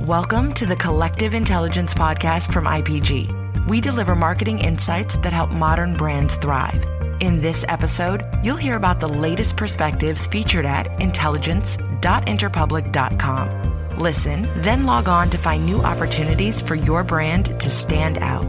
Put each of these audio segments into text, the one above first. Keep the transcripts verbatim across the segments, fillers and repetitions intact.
Welcome to the Collective Intelligence Podcast from I P G. We deliver marketing insights that help modern brands thrive. In this episode, you'll hear about the latest perspectives featured at intelligence dot interpublic dot com. Listen, then log on to find new opportunities for your brand to stand out.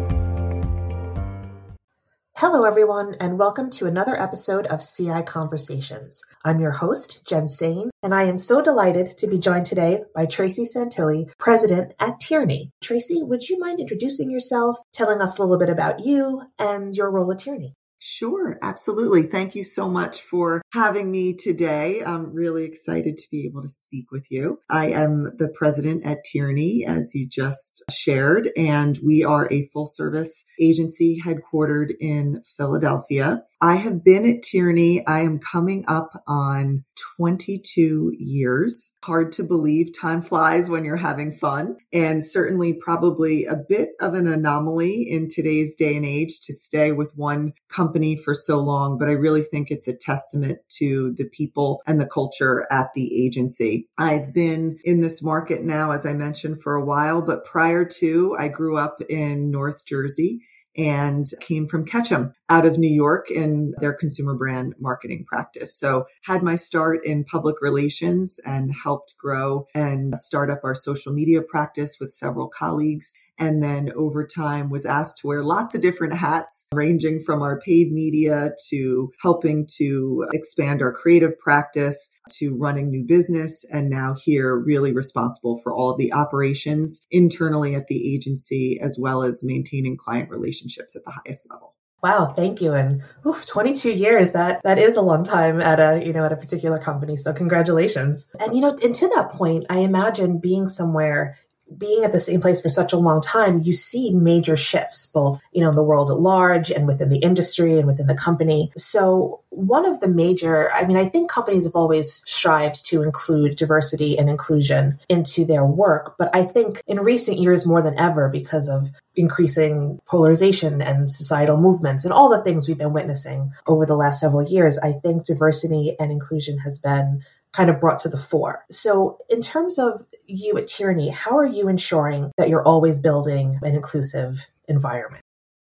Hello, everyone, and welcome to another episode of C I Conversations. I'm your host, Jen Sain, and I am so delighted to be joined today by Tracy Santilli, President at Tierney. Tracy, would you mind introducing yourself, telling us a little bit about you and your role at Tierney? Sure, absolutely. Thank you so much for having me today. I'm really excited to be able to speak with you. I am the president at Tierney, as you just shared, and we are a full-service agency headquartered in Philadelphia. I have been at Tierney. I am coming up on twenty-two years. Hard to believe. Time flies when you're having fun, and certainly probably a bit of an anomaly in today's day and age to stay with one company for so long, but I really think it's a testament to the people and the culture at the agency. I've been in this market now, as I mentioned, for a while, but prior to, I grew up in North Jersey and came from Ketchum out of New York in their consumer brand marketing practice. So had my start in public relations and helped grow and start up our social media practice with several colleagues. And then over time was asked to wear lots of different hats, ranging from our paid media to helping to expand our creative practice to running new business. And now here really responsible for all of the operations internally at the agency, as well as maintaining client relationships at the highest level. Wow, thank you. And oof, twenty-two years, that that is a long time at a, you know, at a particular company. So congratulations. And, you know, and to that point, I imagine being somewhere being at the same place for such a long time, you see major shifts, both, you know, in the world at large and within the industry and within the company. So one of the major, I mean, I think companies have always strived to include diversity and inclusion into their work. But I think in recent years, more than ever, because of increasing polarization and societal movements and all the things we've been witnessing over the last several years, I think diversity and inclusion has been kind of brought to the fore. So in terms of you at Tierney, how are you ensuring that you're always building an inclusive environment?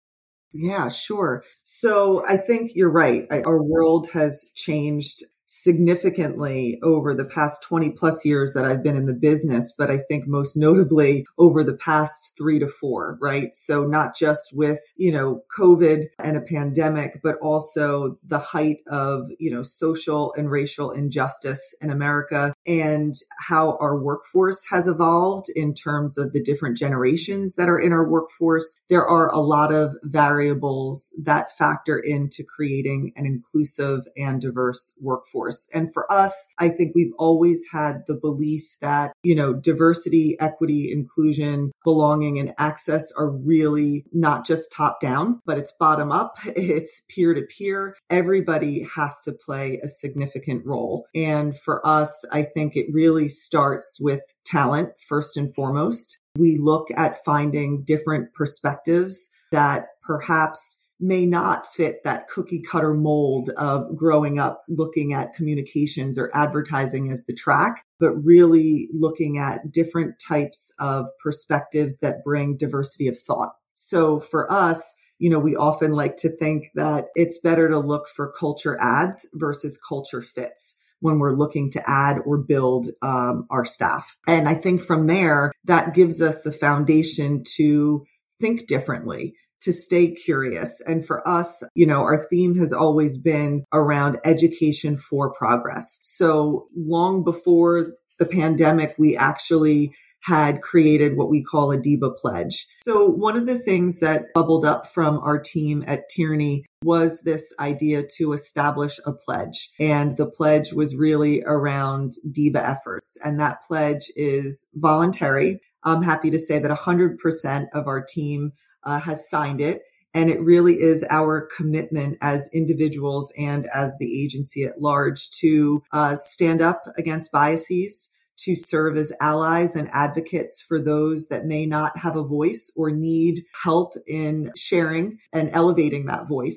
Yeah, sure. So I think you're right. I, our world has changed significantly over the past twenty plus years that I've been in the business, but I think most notably over the past three to four, right? So not just with, you know, COVID and a pandemic, but also the height of, you know, social and racial injustice in America and how our workforce has evolved in terms of the different generations that are in our workforce. There are a lot of variables that factor into creating an inclusive and diverse workforce. And for us, I think we've always had the belief that, you know, diversity, equity, inclusion, belonging, and access are really not just top down, but it's bottom up. It's peer to peer. Everybody has to play a significant role. And for us, I think it really starts with talent first and foremost. We look at finding different perspectives that perhaps may not fit that cookie cutter mold of growing up looking at communications or advertising as the track, but really looking at different types of perspectives that bring diversity of thought. So for us, you know, we often like to think that it's better to look for culture adds versus culture fits when we're looking to add or build um, our staff. And I think from there, that gives us the foundation to think differently, to stay curious. And for us, you know, our theme has always been around education for progress. So long before the pandemic, we actually had created what we call a DIBA pledge. So one of the things that bubbled up from our team at Tierney was this idea to establish a pledge. And the pledge was really around DIBA efforts. And that pledge is voluntary. I'm happy to say that one hundred percent of our team Uh, has signed it. And it really is our commitment as individuals and as the agency at large to uh, stand up against biases, to serve as allies and advocates for those that may not have a voice or need help in sharing and elevating that voice.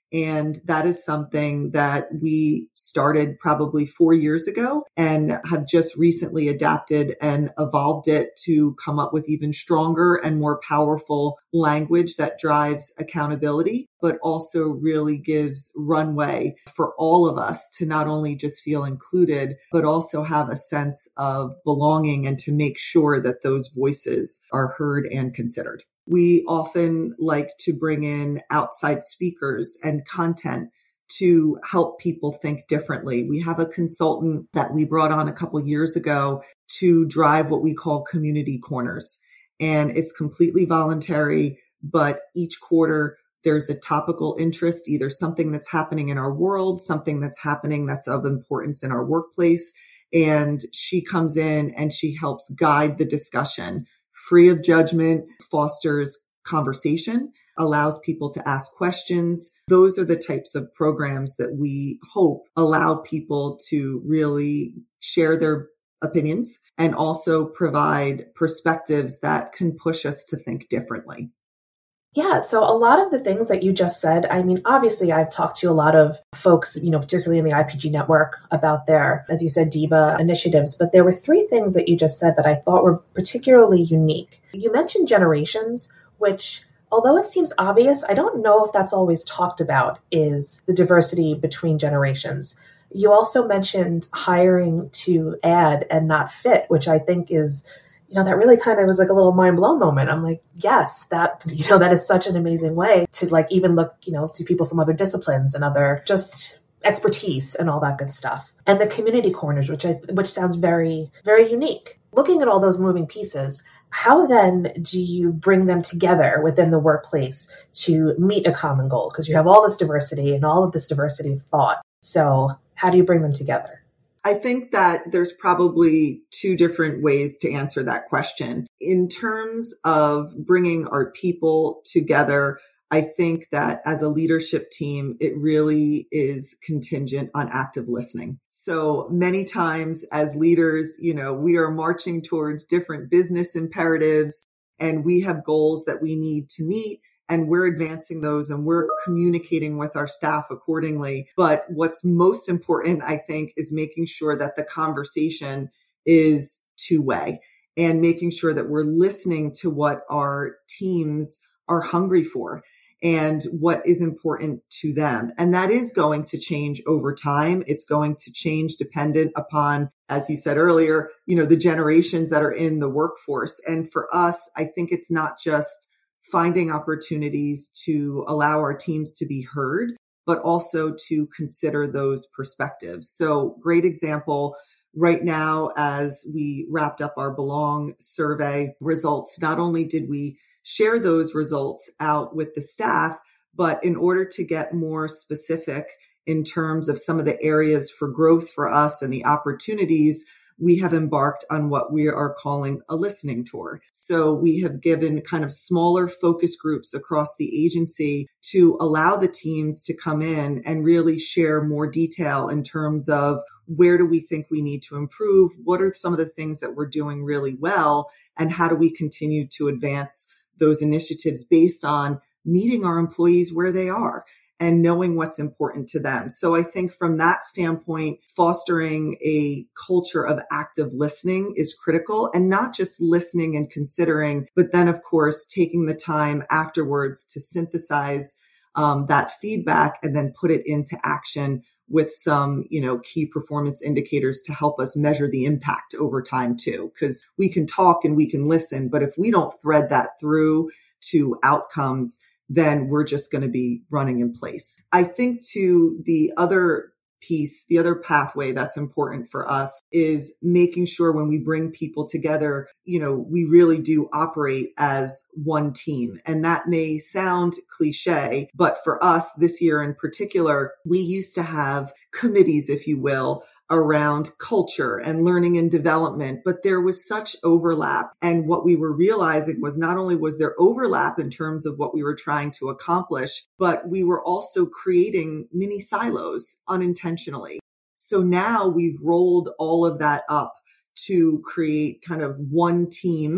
And that is something that we started probably four years ago and have just recently adapted and evolved it to come up with even stronger and more powerful language that drives accountability, but also really gives runway for all of us to not only just feel included, but also have a sense of belonging and to make sure that those voices are heard and considered. We often like to bring in outside speakers and content to help people think differently. We have a consultant that we brought on a couple years ago to drive what we call community corners. And it's completely voluntary, but each quarter there's a topical interest, either something that's happening in our world, something that's happening that's of importance in our workplace. And she comes in and she helps guide the discussion. Free of judgment, fosters conversation, allows people to ask questions. Those are the types of programs that we hope allow people to really share their opinions and also provide perspectives that can push us to think differently. Yeah. So a lot of the things that you just said, I mean, obviously I've talked to a lot of folks, you know, particularly in the I P G network about their, as you said, DIVA initiatives, but there were three things that you just said that I thought were particularly unique. You mentioned generations, which, although it seems obvious, I don't know if that's always talked about, is the diversity between generations. You also mentioned hiring to add and not fit, which I think is, you know, that really kind of was like a little mind blown moment. I'm like, yes, that, you know, that is such an amazing way to like even look, you know, to people from other disciplines and other just expertise and all that good stuff. And the community corners, which I, which sounds very, very unique. Looking at all those moving pieces, how then do you bring them together within the workplace to meet a common goal? Because you have all this diversity and all of this diversity of thought. So how do you bring them together? I think that there's probably two different ways to answer that question. In terms of bringing our people together, I think that as a leadership team, it really is contingent on active listening. So many times as leaders, you know, we are marching towards different business imperatives and we have goals that we need to meet. And we're advancing those and we're communicating with our staff accordingly. But what's most important, I think, is making sure that the conversation is two-way and making sure that we're listening to what our teams are hungry for and what is important to them. And that is going to change over time. It's going to change dependent upon, as you said earlier, you know, the generations that are in the workforce. And for us, I think it's not just finding opportunities to allow our teams to be heard, but also to consider those perspectives. So great example right now, as we wrapped up our Belong survey results, not only did we share those results out with the staff, but in order to get more specific in terms of some of the areas for growth for us and the opportunities, we have embarked on what we are calling a listening tour. So we have given kind of smaller focus groups across the agency to allow the teams to come in and really share more detail in terms of where do we think we need to improve? What are some of the things that we're doing really well? And how do we continue to advance those initiatives based on meeting our employees where they are and knowing what's important to them. So I think from that standpoint, fostering a culture of active listening is critical, and not just listening and considering, but then of course, taking the time afterwards to synthesize um, that feedback and then put it into action with some, you know, key performance indicators to help us measure the impact over time too. Because we can talk and we can listen, but if we don't thread that through to outcomes, then we're just going to be running in place. I think to the other piece, the other pathway that's important for us is making sure when we bring people together, you know, we really do operate as one team. And that may sound cliche, but for us this year in particular, we used to have committees, if you will, around culture and learning and development, but there was such overlap. And what we were realizing was not only was there overlap in terms of what we were trying to accomplish, but we were also creating mini silos unintentionally. So now we've rolled all of that up to create kind of one team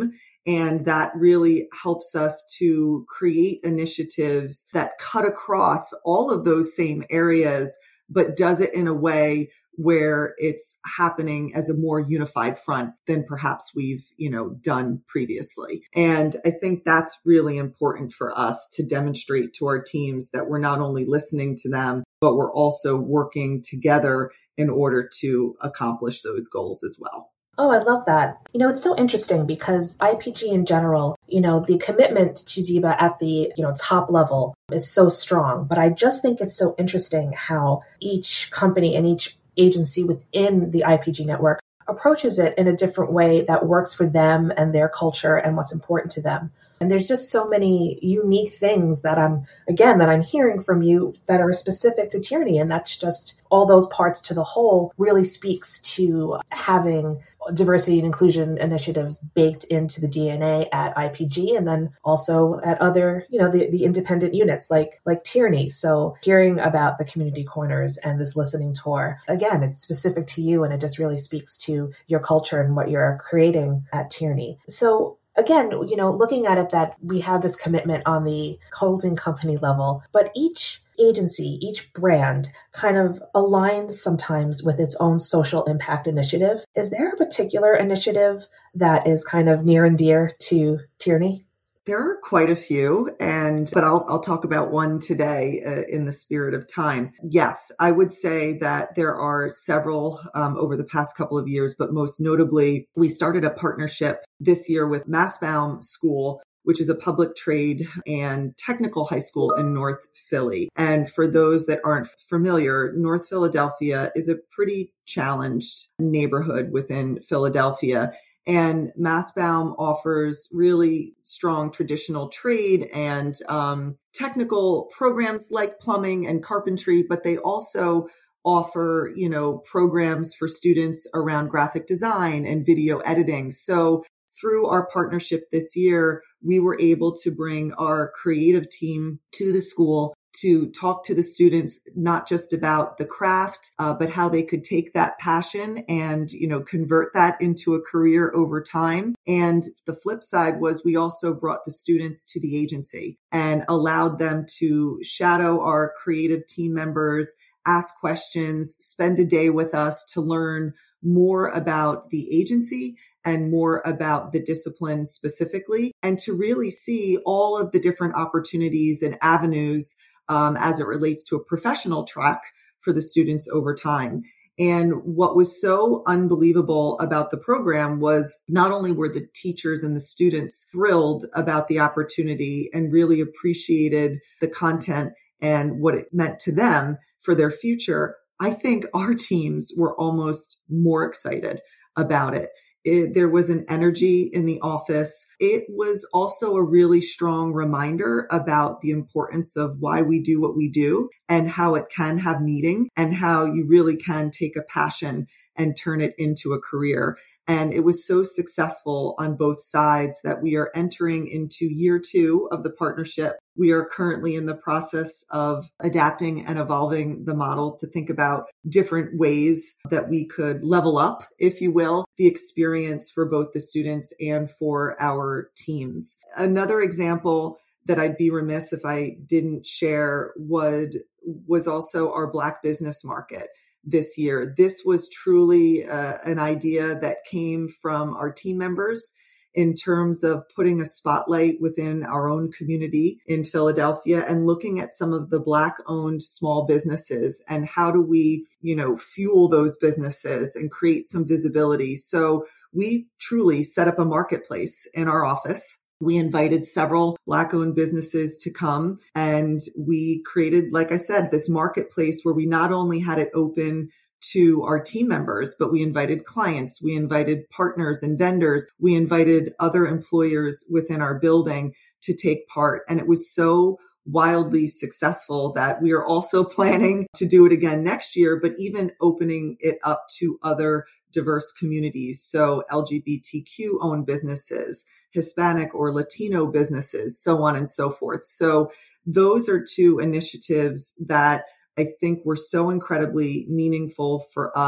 And that really helps us to create initiatives that cut across all of those same areas, but does it in a way where it's happening as a more unified front than perhaps we've, you know, done previously. And I think that's really important for us to demonstrate to our teams that we're not only listening to them, but we're also working together in order to accomplish those goals as well. Oh, I love that. You know, it's so interesting because I P G in general, you know, the commitment to D B A at the, you know, top level is so strong. But I just think it's so interesting how each company and each agency within the I P G network approaches it in a different way that works for them and their culture and what's important to them. And there's just so many unique things that I'm, again, that I'm hearing from you that are specific to Tierney. And that's just all those parts to the whole really speaks to having diversity and inclusion initiatives baked into the D N A at I P G and then also at other, you know, the, the independent units like, like Tierney. So hearing about the community corners and this listening tour, again, it's specific to you and it just really speaks to your culture and what you're creating at Tierney. So again, you know, looking at it that we have this commitment on the holding company level, but each agency, each brand kind of aligns sometimes with its own social impact initiative. Is there a particular initiative that is kind of near and dear to Tierney? There are quite a few, and but I'll I'll talk about one today uh, in the spirit of time. Yes, I would say that there are several um, over the past couple of years, but most notably, we started a partnership this year with Mastbaum School, which is a public trade and technical high school in North Philly. And for those that aren't familiar, North Philadelphia is a pretty challenged neighborhood within Philadelphia. And Mastbaum offers really strong traditional trade and um, technical programs like plumbing and carpentry, but they also offer, you know, programs for students around graphic design and video editing. So through our partnership this year, we were able to bring our creative team to the school to talk to the students, not just about the craft, uh, but how they could take that passion and, you know, convert that into a career over time. And the flip side was we also brought the students to the agency and allowed them to shadow our creative team members, ask questions, spend a day with us to learn more about the agency and more about the discipline specifically, and to really see all of the different opportunities and avenues um, as it relates to a professional track for the students over time. And what was so unbelievable about the program was not only were the teachers and the students thrilled about the opportunity and really appreciated the content and what it meant to them for their future, I think our teams were almost more excited about it. It, there was an energy in the office. It was also a really strong reminder about the importance of why we do what we do and how it can have meaning and how you really can take a passion and turn it into a career. And it was so successful on both sides that we are entering into year two of the partnership. We are currently in the process of adapting and evolving the model to think about different ways that we could level up, if you will, the experience for both the students and for our teams. Another example that I'd be remiss if I didn't share would, was also our Black business market. This year. This was truly uh, an idea that came from our team members in terms of putting a spotlight within our own community in Philadelphia and looking at some of the Black owned small businesses and how do we, you know, fuel those businesses and create some visibility. So we truly set up a marketplace in our office. We invited several Black-owned businesses to come, and we created, like I said, this marketplace where we not only had it open to our team members, but we invited clients, we invited partners and vendors, we invited other employers within our building to take part. And it was so wildly successful that we are also planning to do it again next year, but even opening it up to other diverse communities. So L G B T Q owned businesses, Hispanic or Latino businesses, so on and so forth. So those are two initiatives that I think were so incredibly meaningful for us,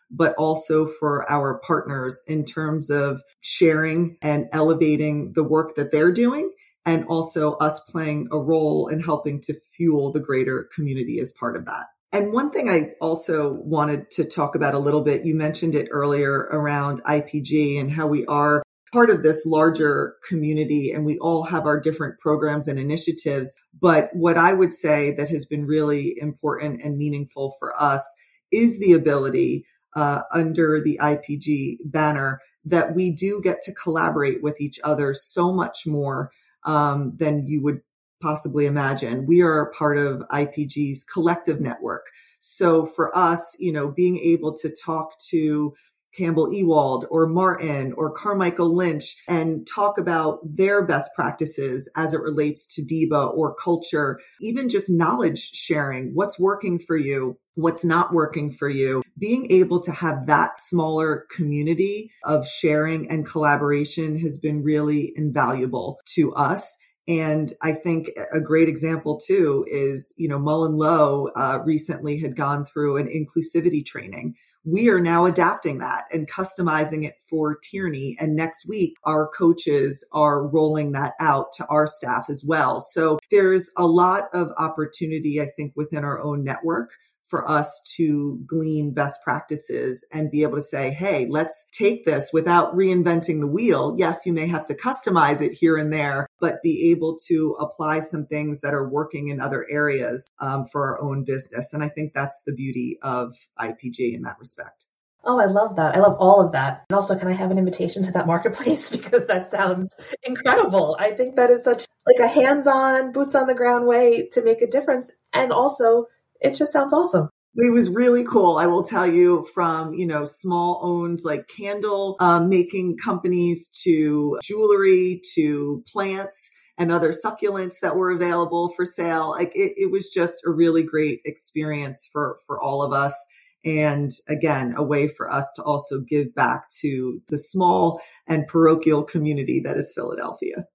but also for our partners in terms of sharing and elevating the work that they're doing, and also us playing a role in helping to fuel the greater community as part of that. And one thing I also wanted to talk about a little bit, you mentioned it earlier around I P G and how we are part of this larger community and we all have our different programs and initiatives. But what I would say that has been really important and meaningful for us is the ability uh, under the I P G banner that we do get to collaborate with each other so much more um, than you would possibly imagine. We are part of I P G's collective network. So for us, you know, being able to talk to Campbell Ewald or Martin or Carmichael Lynch and talk about their best practices as it relates to D B A or culture, even just knowledge sharing, what's working for you, what's not working for you, being able to have that smaller community of sharing and collaboration has been really invaluable to us. And I think a great example too is, you know, MullenLowe uh, recently had gone through an inclusivity training. We are now adapting that and customizing it for Tierney. And next week, our coaches are rolling that out to our staff as well. So there's a lot of opportunity, I think, within our own network for us to glean best practices and be able to say, hey, let's take this without reinventing the wheel. Yes, you may have to customize it here and there, but be able to apply some things that are working in other areas um, for our own business. And I think that's the beauty of I P G in that respect. Oh, I love that. I love all of that. And also, can I have an invitation to that marketplace? Because that sounds incredible. I think that is such like a hands-on, boots on the ground way to make a difference. And also, it just sounds awesome. It was really cool. I will tell you, from, you know, small owned like candle um, making companies to jewelry to plants and other succulents that were available for sale. Like it, it was just a really great experience for, for all of us. And again, a way for us to also give back to the small and parochial community that is Philadelphia.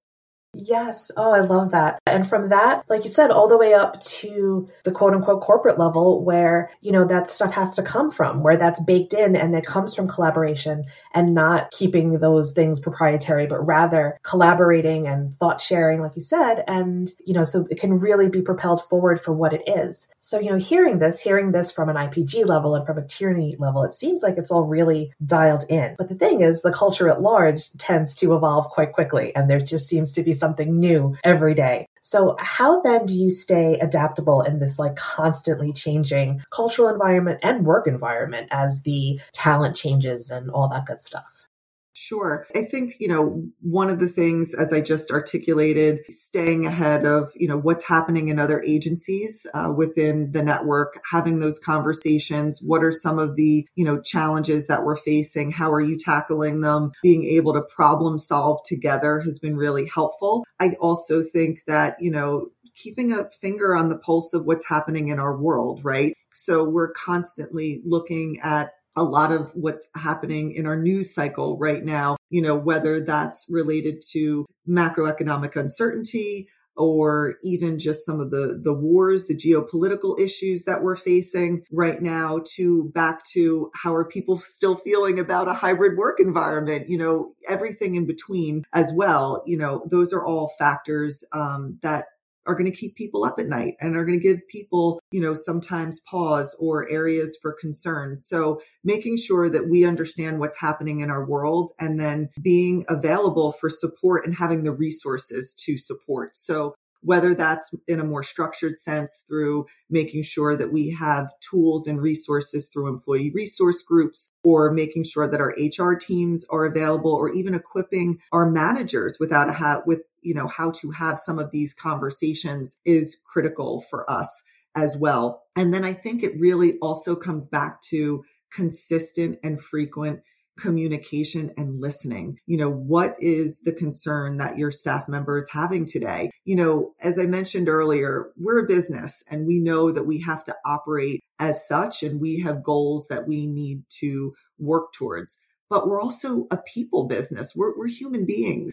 Yes. Oh, I love that. And from that, like you said, all the way up to the quote unquote corporate level where, you know, that stuff has to come from, where that's baked in and it comes from collaboration and not keeping those things proprietary, but rather collaborating and thought sharing, like you said. And, you know, so it can really be propelled forward for what it is. So, you know, hearing this, hearing this from an I P G level and from a Tierney level, it seems like it's all really dialed in. But the thing is, the culture at large tends to evolve quite quickly. And there just seems to be something new every day. So how then do you stay adaptable in this like constantly changing cultural environment and work environment as the talent changes and all that good stuff? Sure. I think, you know, one of the things, as I just articulated, staying ahead of, you know, what's happening in other agencies uh, within the network, having those conversations. What are some of the, you know, challenges that we're facing? How are you tackling them? Being able to problem solve together has been really helpful. I also think that, you know, keeping a finger on the pulse of what's happening in our world, right? So we're constantly looking at a lot of what's happening in our news cycle right now, you know, whether that's related to macroeconomic uncertainty or even just some of the, the wars, the geopolitical issues that we're facing right now, to back to how are people still feeling about a hybrid work environment, you know, everything in between as well. You know, those are all factors um, that are going to keep people up at night and are going to give people, you know, sometimes pause or areas for concern. So making sure that we understand what's happening in our world and then being available for support and having the resources to support. So whether that's in a more structured sense through making sure that we have tools and resources through employee resource groups, or making sure that our H R teams are available, or even equipping our managers without a hat with, you know, how to have some of these conversations is critical for us as well. And then I think it really also comes back to consistent and frequent communication and listening. You know, what is the concern that your staff member is having today? You know, as I mentioned earlier, we're a business and we know that we have to operate as such, and we have goals that we need to work towards. But we're also a people business. We're, we're human beings.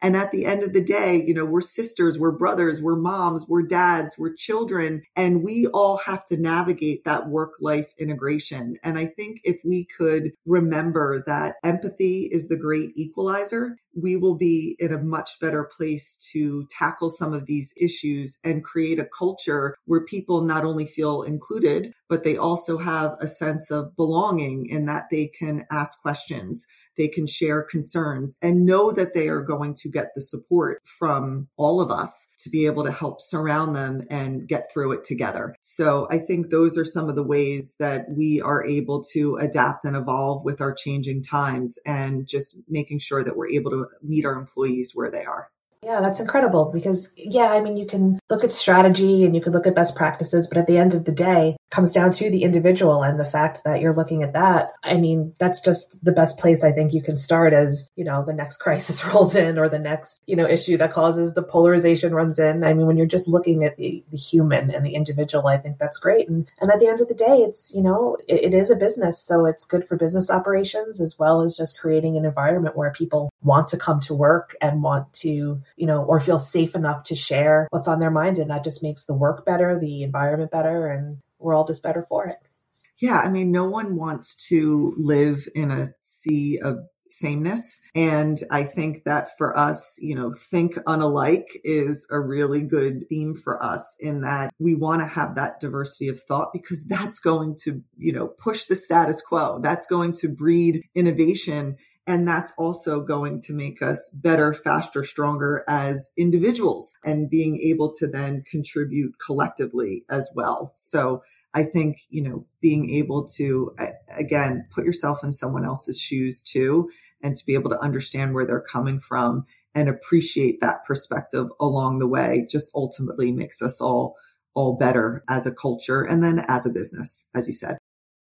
And at the end of the day, you know, we're sisters, we're brothers, we're moms, we're dads, we're children, and we all have to navigate that work-life integration. And I think if we could remember that empathy is the great equalizer, we will be in a much better place to tackle some of these issues and create a culture where people not only feel included, but they also have a sense of belonging in that they can ask questions, they can share concerns, and know that they are going to get the support from all of us to be able to help surround them and get through it together. So I think those are some of the ways that we are able to adapt and evolve with our changing times and just making sure that we're able to meet our employees where they are. Yeah, that's incredible because, yeah, I mean, you can look at strategy and you could look at best practices, but at the end of the day, it comes down to the individual and the fact that you're looking at that. I mean, that's just the best place I think you can start as, you know, the next crisis rolls in or the next, you know, issue that causes the polarization runs in. I mean, when you're just looking at the, the human and the individual, I think that's great. And, and at the end of the day, it's, you know, it, it is a business. So it's good for business operations as well as just creating an environment where people want to come to work and want to, you know, or feel safe enough to share what's on their mind. And that just makes the work better, the environment better, and we're all just better for it. Yeah. I mean, no one wants to live in a sea of sameness. And I think that for us, you know, think unalike is a really good theme for us in that we want to have that diversity of thought because that's going to, you know, push the status quo. That's going to breed innovation. And that's also going to make us better, faster, stronger as individuals and being able to then contribute collectively as well. So I think, you know, being able to, again, put yourself in someone else's shoes too, and to be able to understand where they're coming from and appreciate that perspective along the way just ultimately makes us all, all better as a culture and then as a business, as you said.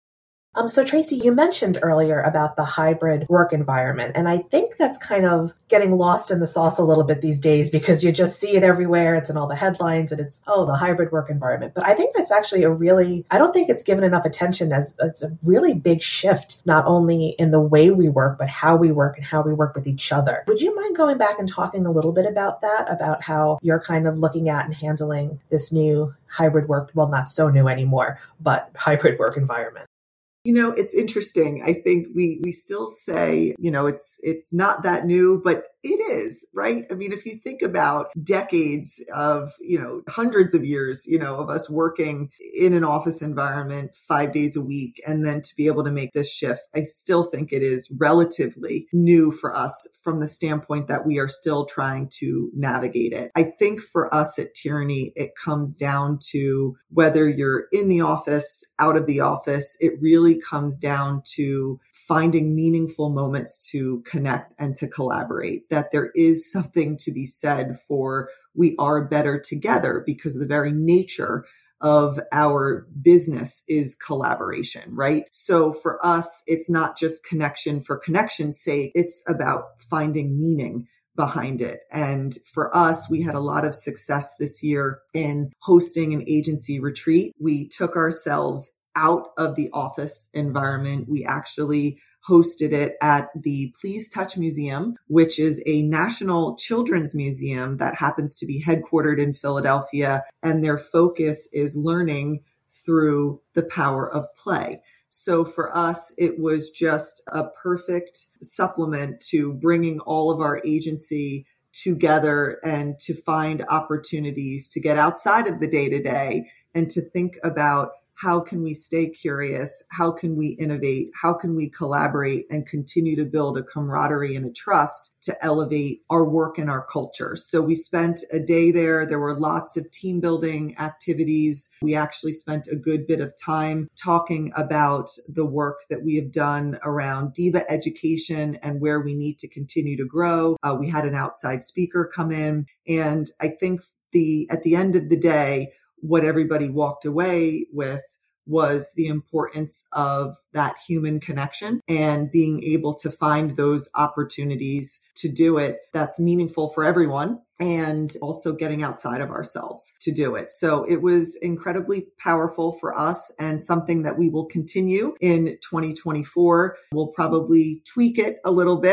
Um, so Tracy, you mentioned earlier about the hybrid work environment, and I think that's kind of getting lost in the sauce a little bit these days because you just see it everywhere. It's in all the headlines and it's, oh, the hybrid work environment. But I think that's actually a really, I don't think it's given enough attention as, as a really big shift, not only in the way we work, but how we work and how we work with each other. Would you mind going back and talking a little bit about that, about how you're kind of looking at and handling this new hybrid work, well, not so new anymore, but hybrid work environment? You know, it's interesting. I think we, we still say, you know, it's, it's not that new, but it is, right? I mean, if you think about decades of, you know, hundreds of years, you know, of us working in an office environment five days a week, and then to be able to make this shift, I still think it is relatively new for us from the standpoint that we are still trying to navigate it. I think for us at Tierney, it comes down to whether you're in the office, out of the office, it really comes down to finding meaningful moments to connect and to collaborate, that there is something to be said for we are better together because the very nature of our business is collaboration, right? So for us, it's not just connection for connection's sake. It's about finding meaning behind it. And for us, we had a lot of success this year in hosting an agency retreat. We took ourselves out of the office environment. We actually hosted it at the Please Touch Museum, which is a national children's museum that happens to be headquartered in Philadelphia. And their focus is learning through the power of play. So for us, it was just a perfect supplement to bringing all of our agency together and to find opportunities to get outside of the day-to-day and to think about how can we stay curious? How can we innovate? How can we collaborate and continue to build a camaraderie and a trust to elevate our work and our culture? So we spent a day there. There were lots of team building activities. We actually spent a good bit of time talking about the work that we have done around DIVA education and where we need to continue to grow. Uh, we had an outside speaker come in. And I think the at the end of the day, what everybody walked away with was the importance of that human connection and being able to find those opportunities to do it that's meaningful for everyone and also getting outside of ourselves to do it. So it was incredibly powerful for us and something that we will continue in twenty twenty-four. We'll probably tweak it a little bit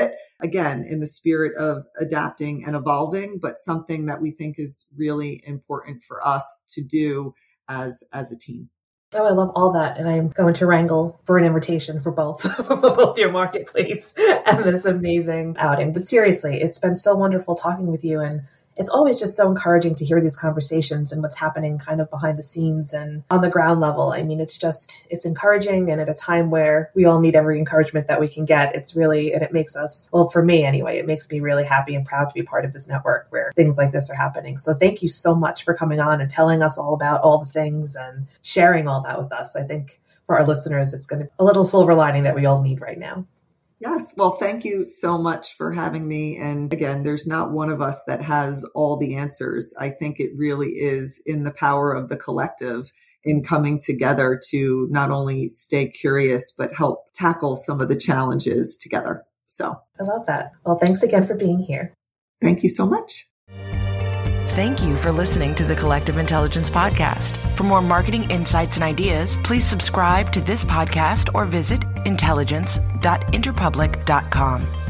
again, in the spirit of adapting and evolving, but something that we think is really important for us to do as, as a team. Oh, I love all that. And I'm going to wrangle for an invitation for both, for both your marketplace and this amazing outing. But seriously, it's been so wonderful talking with you. And it's always just so encouraging to hear these conversations and what's happening kind of behind the scenes and on the ground level. I mean, it's just, it's encouraging. And at a time where we all need every encouragement that we can get, it's really, and it makes us, well, for me anyway, it makes me really happy and proud to be part of this network where things like this are happening. So thank you so much for coming on and telling us all about all the things and sharing all that with us. I think for our listeners, it's going to be a little silver lining that we all need right now. Yes. Well, thank you so much for having me. And again, there's not one of us that has all the answers. I think it really is in the power of the collective in coming together to not only stay curious, but help tackle some of the challenges together. So I love that. Well, thanks again for being here. Thank you so much. Thank you for listening to the Collective Intelligence Podcast. For more marketing insights and ideas, please subscribe to this podcast or visit intelligence dot interpublic dot com.